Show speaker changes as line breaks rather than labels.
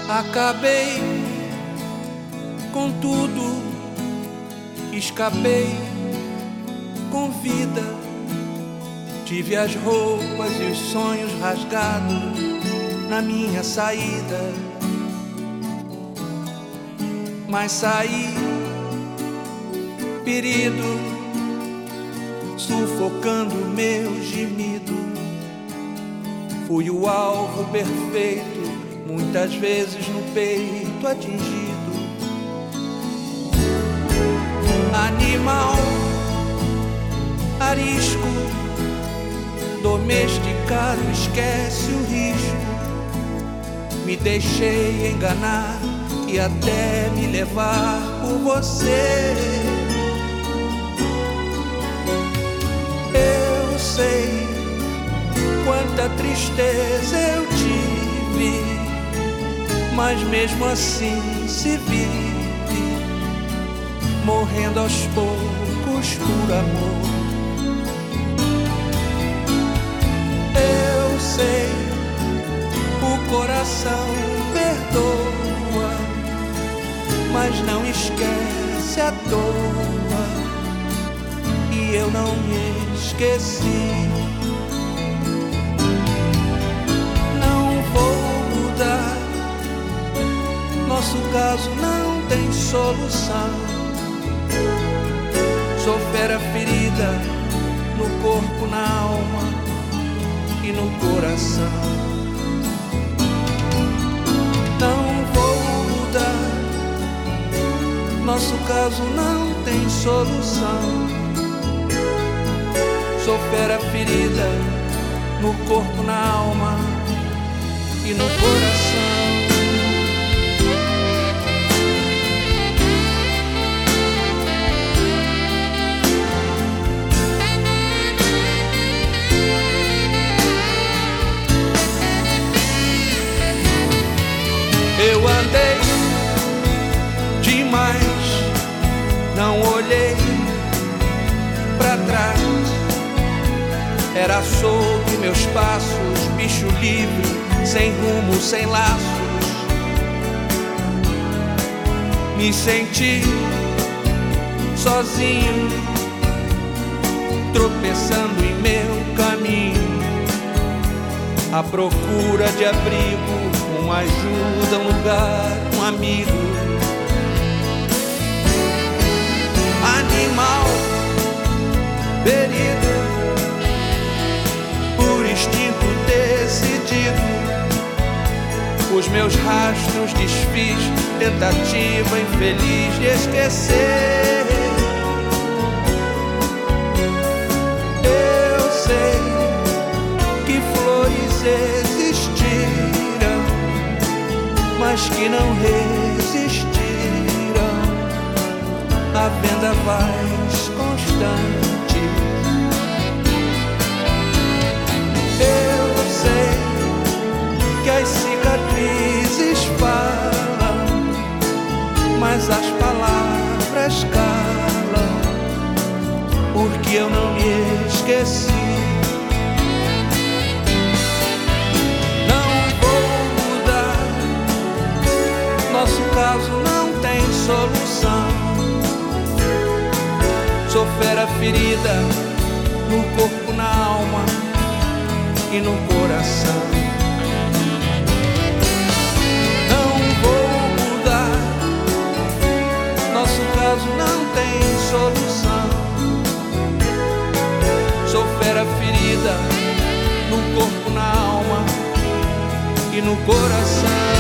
Acabei com tudo, escapei com vida. Tive as roupas e os sonhos rasgados na minha saída, mas saí ferido, sufocando meu gemido. Fui o alvo perfeito, muitas vezes no peito atingido. Animal arisco, domesticado, esquece o risco. Me deixei enganar e até me levar por você. Eu sei quanta tristeza eu tive, mas mesmo assim se vive, morrendo aos poucos por amor. Eu sei, o coração perdoa, mas não esquece à toa, e eu não me esqueci. Não vou mudar, nosso caso não tem solução. Sou fera ferida no corpo, na alma e no coração. Não vou mudar, nosso caso não tem solução. Sou fera ferida no corpo, na alma e no coração. Eu andei demais, não olhei pra trás. Era solto em meus passos, bicho livre, sem rumo, sem laços. Me senti sozinho, tropeçando em meu caminho, à procura de abrigo, uma ajuda, um lugar, um amigo. Animal ferido, por instinto decidido, os meus rastros desfiz, tentativa infeliz de esquecer. Eu sei que flores existiram, mas que não resistiram à vendavais constante. Eu sei que as cicatrizes falam, mas as palavras calam, porque eu não me esqueci. Nosso caso não tem solução. Sou fera ferida no corpo, na alma e no coração. Não vou mudar, nosso caso não tem solução. Sou fera ferida no corpo, na alma e no coração.